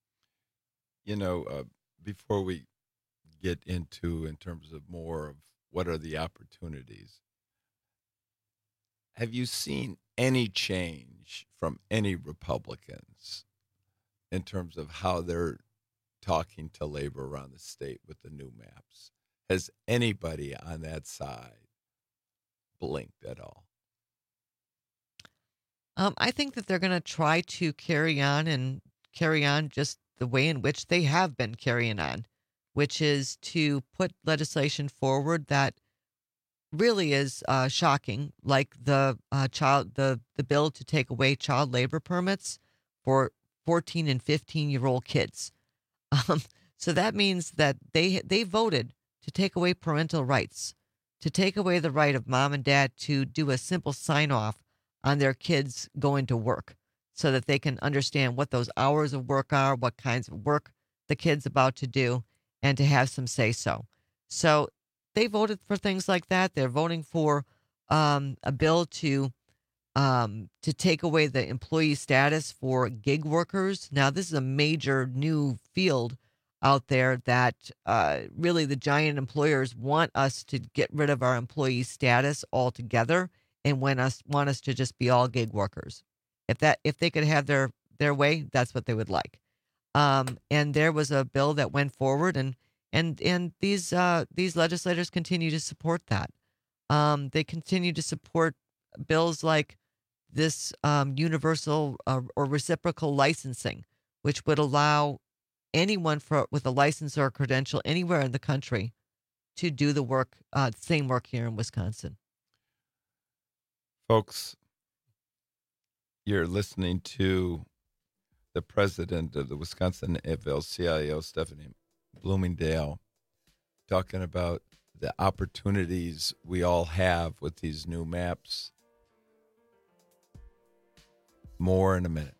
Speaker 17: Before we get into in terms of more of what are the opportunities, have you seen any change from any Republicans in terms of how they're talking to labor around the state with the new maps? Has anybody on that side blinked at all?
Speaker 18: I think that they're going to try to carry on just the way in which they have been carrying on, which is to put legislation forward that really is shocking, like the bill to take away child labor permits for 14 and 15-year-old kids. So that means that they voted to take away parental rights, to take away the right of mom and dad to do a simple sign-off on their kids going to work so that they can understand what those hours of work are, what kinds of work the kid's about to do, and to have some say-so. So they voted for things like that. They're voting for a bill to take away the employee status for gig workers. Now, this is a major new field out there that really the giant employers want us to get rid of our employee status altogether and want us to just be all gig workers. If they could have their way, that's what they would like. And there was a bill that went forward, and these legislators continue to support that. They continue to support bills like this universal or reciprocal licensing, which would allow anyone with a license or a credential anywhere in the country to do the work, same work here in Wisconsin.
Speaker 17: Folks, you're listening to the president of the Wisconsin AFL-CIO, Stephanie Bloomingdale, talking about the opportunities we all have with these new maps. More in a minute.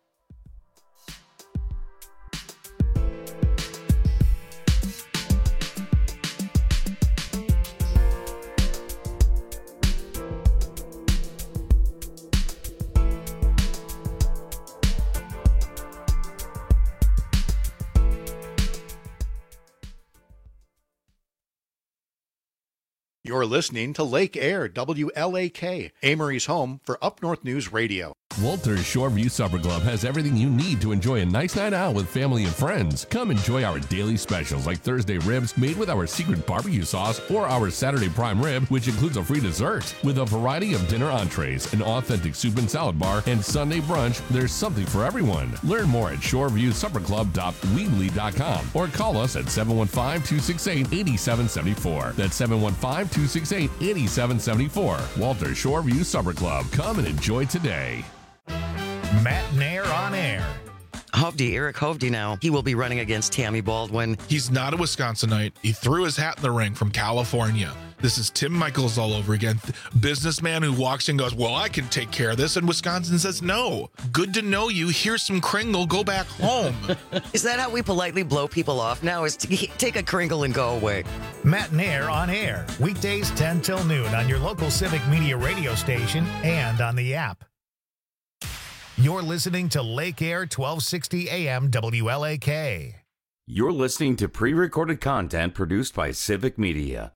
Speaker 7: You're listening to Lake Air, WLAK, Amory's home for Up North News Radio.
Speaker 10: Walter's Shoreview Supper Club has everything you need to enjoy a nice night out with family and friends. Come enjoy our daily specials like Thursday ribs made with our secret barbecue sauce or our Saturday prime rib, which includes a free dessert. With a variety of dinner entrees, an authentic soup and salad bar, and Sunday brunch, there's something for everyone. Learn more at shoreviewsupperclub.weebly.com or call us at 715-268-8774. That's 715-268-8774. Walter's Shoreview Supper Club. Come and enjoy today.
Speaker 4: Matt Nair on air.
Speaker 11: Hovde, Eric Hovde now. He will be running against Tammy Baldwin.
Speaker 12: He's not a Wisconsinite. He threw his hat in the ring from California. This is Tim Michaels all over again. Businessman who walks in and goes, well, I can take care of this. And Wisconsin says, no. Good to know you. Here's some Kringle. Go back home.
Speaker 11: Is that how we politely blow people off now? Is to take a Kringle and go away?
Speaker 4: Matt Nair on air. Weekdays 10 till noon on your local Civic Media radio station and on the app. You're listening to Lake Air 1260 AM WLAK.
Speaker 16: You're listening to pre-recorded content produced by Civic Media.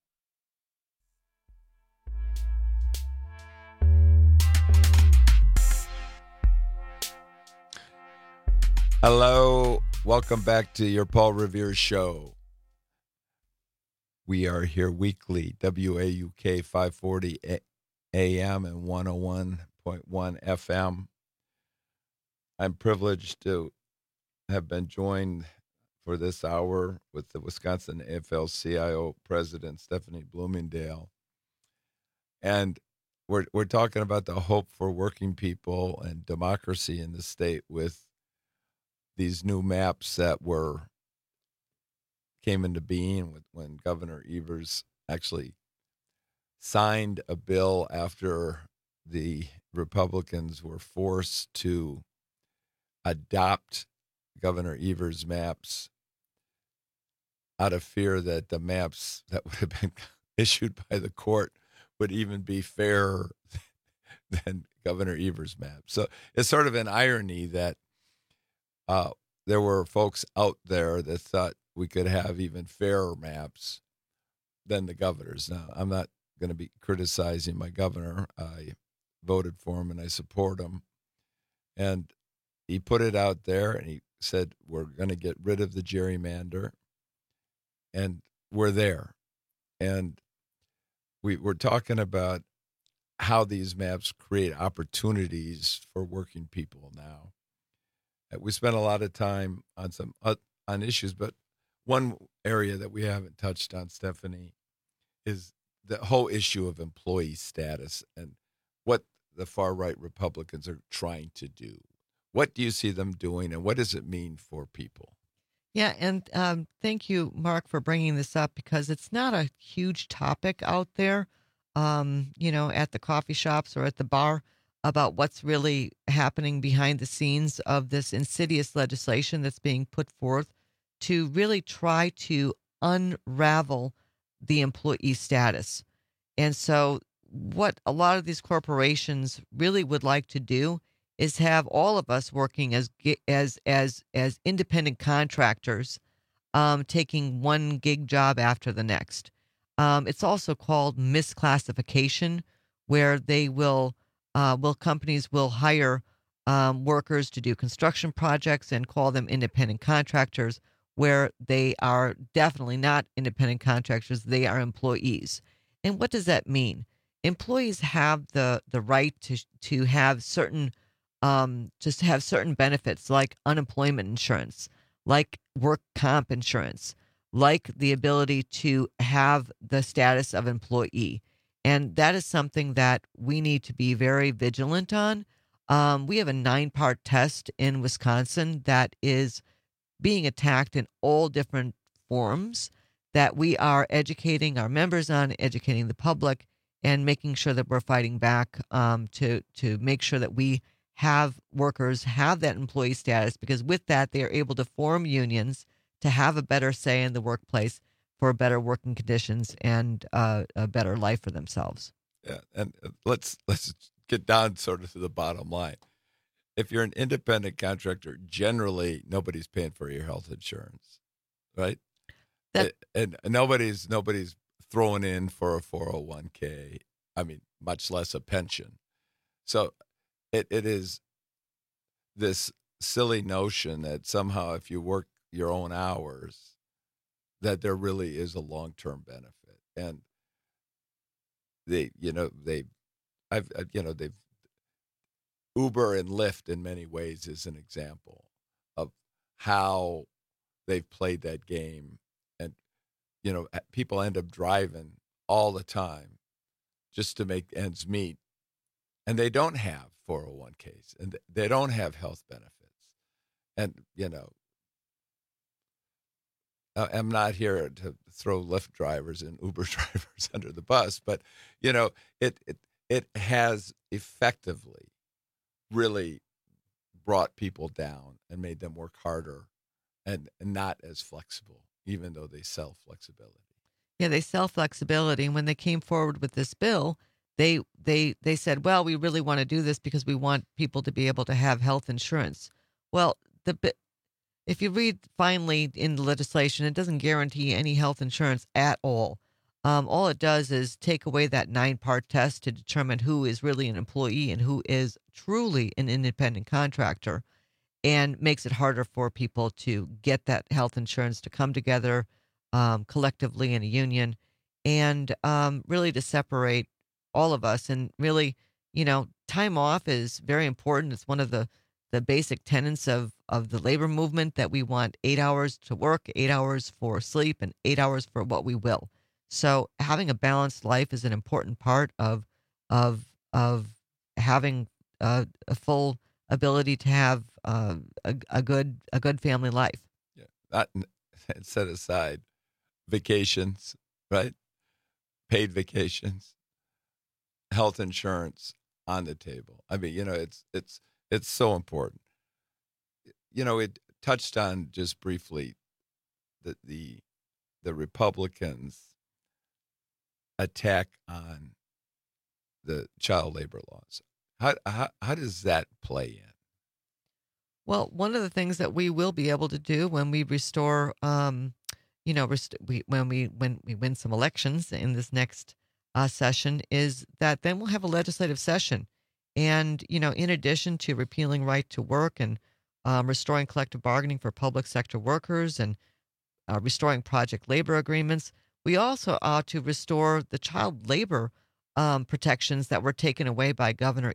Speaker 17: Hello, welcome back to your Paul Revere Show. We are here weekly, WAUK 540 AM and 101.1 FM. I'm privileged to have been joined for this hour with the Wisconsin AFL-CIO president, Stephanie Bloomingdale. And we're talking about the hope for working people and democracy in the state with these new maps that came into being when Governor Evers actually signed a bill after the Republicans were forced to adopt Governor Evers' maps out of fear that the maps that would have been issued by the court would even be fairer than Governor Evers' map. So it's sort of an irony that there were folks out there that thought we could have even fairer maps than the governor's. Now, I'm not going to be criticizing my governor. I voted for him and I support him. And he put it out there and he said, we're going to get rid of the gerrymander. And we're there. And we're talking about how these maps create opportunities for working people now. We spent a lot of time on issues, but one area that we haven't touched on, Stephanie, is the whole issue of employee status and what the far-right Republicans are trying to do. What do you see them doing, and what does it mean for people?
Speaker 18: Yeah, and thank you, Mark, for bringing this up because it's not a huge topic out there, at the coffee shops or at the bar about what's really happening behind the scenes of this insidious legislation that's being put forth to really try to unravel the employee status. And so what a lot of these corporations really would like to do is have all of us working as independent contractors, taking one gig job after the next. It's also called misclassification, where they companies will hire workers to do construction projects and call them independent contractors, where they are definitely not independent contractors; they are employees. And what does that mean? Employees have the right to have certain just have certain benefits like unemployment insurance, like work comp insurance, like the ability to have the status of employee. And that is something that we need to be very vigilant on. We have a 9-part test in Wisconsin that is being attacked in all different forms that we are educating our members on, educating the public, and making sure that we're fighting back to make sure that we have workers have that employee status, because with that, they are able to form unions to have a better say in the workplace for better working conditions and a better life for themselves.
Speaker 17: Yeah, and let's get down sort of to the bottom line. If you're an independent contractor, generally nobody's paying for your health insurance, right? And nobody's throwing in for a 401k. I mean, much less a pension. So it is this silly notion that somehow if you work your own hours, that there really is a long-term benefit. And they've Uber and Lyft in many ways is an example of how they've played that game. And, people end up driving all the time just to make ends meet. And they don't have 401ks and they don't have health benefits. And, I'm not here to throw Lyft drivers and Uber drivers under the bus, but, it has effectively really brought people down and made them work harder and not as flexible, even though they sell flexibility.
Speaker 18: Yeah, they sell flexibility. And when they came forward with this bill, they said, well, we really want to do this because we want people to be able to have health insurance. Well, if you read finally in the legislation, it doesn't guarantee any health insurance at all. All it does is take away that 9-part test to determine who is really an employee and who is truly an independent contractor, and makes it harder for people to get that health insurance, to come together collectively in a union, and really to separate all of us. And really, time off is very important. It's one of the the basic tenets of the labor movement, that we want 8 hours to work, 8 hours for sleep, and 8 hours for what we will. So having a balanced life is an important part of having a full ability to have a good family life.
Speaker 17: Yeah, that set aside vacations, right? Paid vacations, health insurance on the table. I mean, it's so important. It touched on just briefly the Republicans' attack on the child labor laws. How does that play in?
Speaker 18: Well, one of the things that we will be able to do when we restore, when we win some elections in this next session, is that then we'll have a legislative session, and in addition to repealing right to work and restoring collective bargaining for public sector workers and restoring project labor agreements, we also ought to restore the child labor protections that were taken away by Governor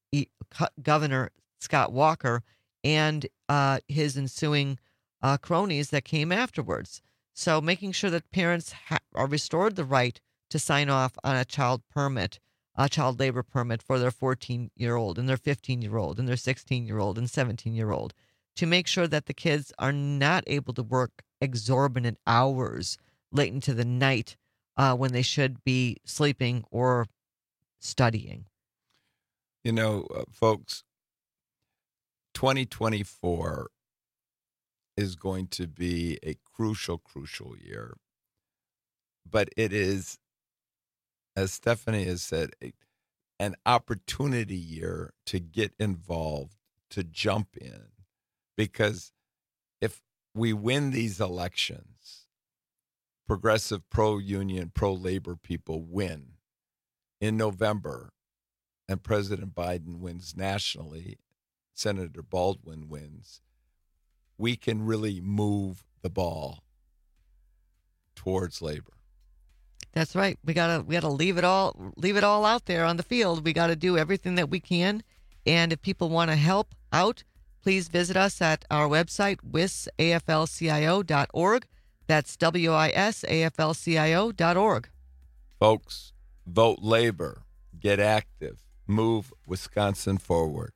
Speaker 18: Scott Walker and his ensuing cronies that came afterwards. So making sure that parents are restored the right to sign off on a child labor permit for their 14-year-old and their 15-year-old and their 16-year-old and 17-year-old, to make sure that the kids are not able to work exorbitant hours late into the night when they should be sleeping or studying.
Speaker 17: Folks, 2024 is going to be a crucial year. But it is, as Stephanie has said, an opportunity year to get involved, to jump in. Because if we win these elections, progressive, pro-union, pro-labor people win in November, and President Biden wins nationally, Senator Baldwin wins, we can really move the ball towards labor.
Speaker 18: That's right. We gotta leave it all out there on the field. We gotta do everything that we can. And if people want to help out, please visit us at our website, wisaflcio.org. That's wisaflcio.org.
Speaker 17: Folks, vote labor, get active, move Wisconsin forward.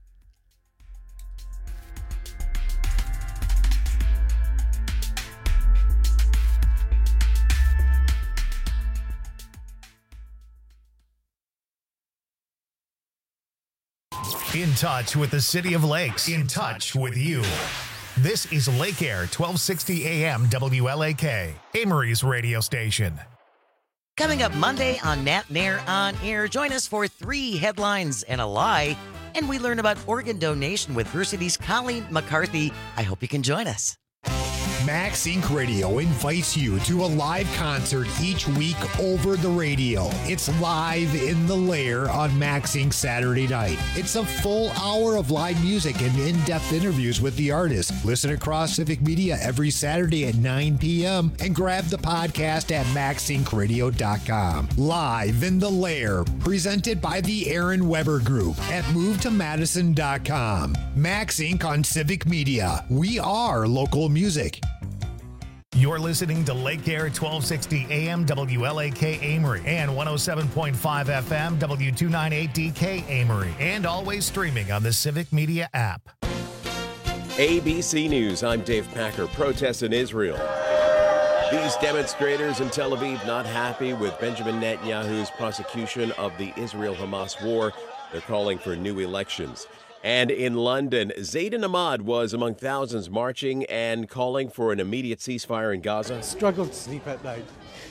Speaker 4: In touch with the City of Lakes. In touch with you. This is Lake Air 1260 AM WLAK, Amory's radio station.
Speaker 11: Coming up Monday on Nat Nair On Air, join us for 3 headlines and a lie, and we learn about organ donation with Versity's Colleen McCarthy. I hope you can join us.
Speaker 13: Max Inc. Radio invites you to a live concert each week over the radio. It's Live in the Lair on Max Inc. Saturday night. It's a full hour of live music and in-depth interviews with the artist. Listen across Civic Media every Saturday at 9 p.m. and grab the podcast at maxincradio.com. Live in the Lair, presented by the Aaron Weber Group at movetomadison.com. Max Inc. on Civic Media. We are local music.
Speaker 4: You're listening to Lake Air 1260 AM WLAK Amory and 107.5 FM W298DK Amory, and always streaming on the Civic Media app.
Speaker 1: ABC News, I'm Dave Packer. Protests in Israel. These demonstrators in Tel Aviv not happy with Benjamin Netanyahu's prosecution of the Israel-Hamas war. They're calling for new elections. And in London, Zaydin Ahmad was among thousands marching and calling for an immediate ceasefire in Gaza.
Speaker 19: I struggle to sleep at night.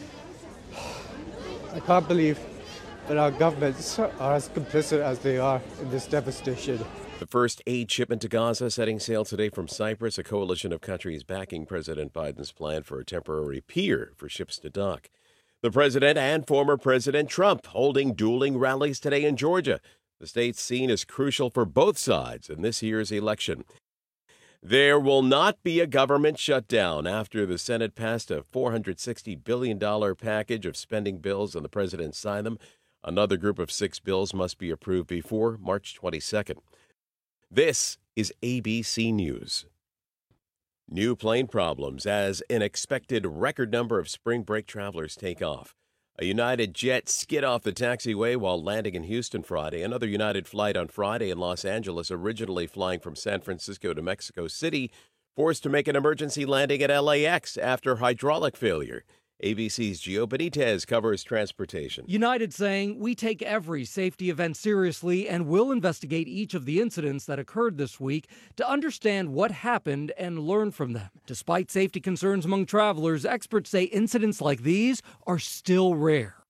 Speaker 19: I can't believe that our governments are as complicit as they are in this devastation.
Speaker 1: The first aid shipment to Gaza setting sail today from Cyprus, a coalition of countries backing President Biden's plan for a temporary pier for ships to dock. The president and former President Trump holding dueling rallies today in Georgia. The state's seen as crucial for both sides in this year's election. There will not be a government shutdown after the Senate passed a $460 billion package of spending bills and the president signed them. Another group of 6 bills must be approved before March 22nd. This is ABC News. New plane problems as an expected record number of spring break travelers take off. A United jet skid off the taxiway while landing in Houston Friday. Another United flight on Friday in Los Angeles, originally flying from San Francisco to Mexico City, forced to make an emergency landing at LAX after hydraulic failure. ABC's Gio Benitez covers transportation.
Speaker 2: United saying, "We take every safety event seriously and will investigate each of the incidents that occurred this week to understand what happened and learn from them." Despite safety concerns among travelers, experts say incidents like these are still rare.